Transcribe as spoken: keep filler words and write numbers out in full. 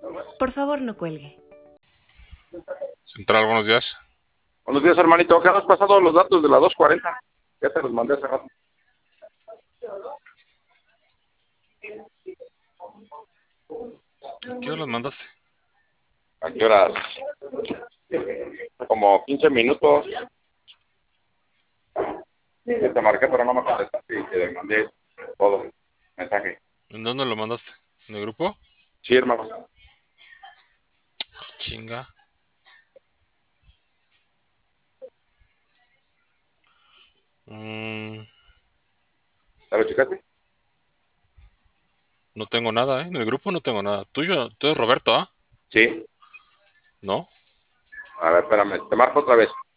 Por favor, no cuelgue. Central, buenos días. Buenos días, hermanito. ¿Qué has pasado los datos de la dos cuarenta? Ya te los mandé hace rato. ¿A qué hora los mandaste? ¿A qué horas? Como quince minutos. Ya te marqué, pero no me contestaste y te mandé todo el mensaje. ¿En dónde lo mandaste? ¿En el grupo? Sí, hermano. Chinga. Mm, ¿Ya lo checaste? no tengo nada, ¿eh? En el grupo no tengo nada. ¿Tuyo? ¿Tú eres Roberto, ah? Sí. ¿No? A ver, espérame. Te marco otra vez.